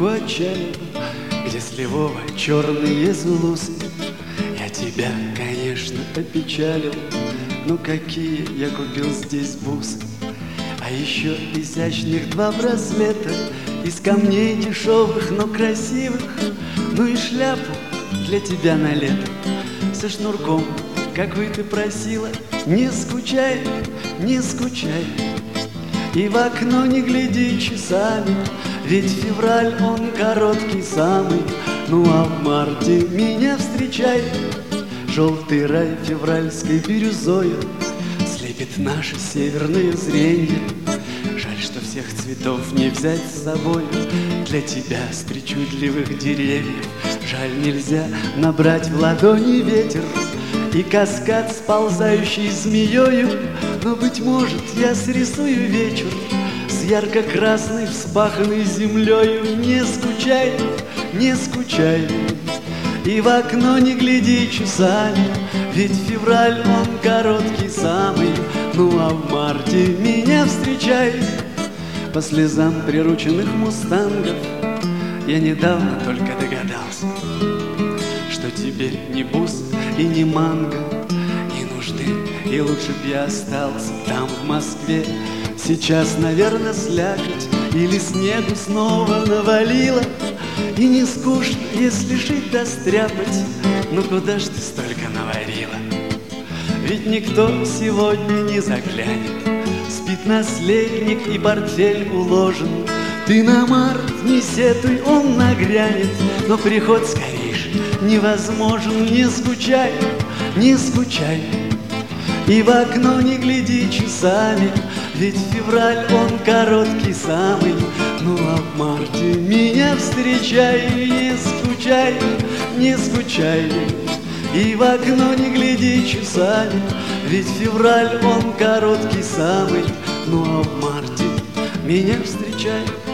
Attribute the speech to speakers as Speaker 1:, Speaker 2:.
Speaker 1: буханку отчалил, где сливово черные зулусы. Я тебя, конечно, опечалил, но какие я купил здесь бусы. А еще изящных 2 браслета из камней дешевых, но красивых. Ну и шляпу для тебя на лето со шнурком, какой ты просила. Не скучай, не скучай, и в окно не гляди часами, ведь февраль он короткий самый. Ну а в марте меня встречай. Желтый рай февральской бирюзою слепит наше северное зренье. Жаль, что всех цветов не взять с собой для тебя с причудливых деревьев. Жаль, нельзя набрать в ладони ветер и каскад, сползающий змеёю. Но, быть может, я срисую вечер с ярко-красной вспаханной землею. Не скучай, не скучай, и в окно не гляди часами, ведь февраль он короткий самый. Ну а в марте меня встречай. По слезам прирученных мустангов я недавно только догадался, что тебе ни бус и ни манго не нужны, и лучше б я остался там, в Москве. Сейчас, наверное, слякоть или снегу снова навалило, и не скучно, если жить да стряпать. Ну куда ж ты столько наварила? Ведь никто сегодня не заглянет, спит наследник и портфель уложен. Ты на март не сетуй, он нагрянет, но приход скорейший невозможен. Не скучай, не скучай, и в окно не гляди часами, ведь февраль он короткий самый. Ну а в марте меня встречай. Не скучай, не скучай, и в окно не гляди часами, ведь февраль он короткий самый. Ну а в марте меня встречай.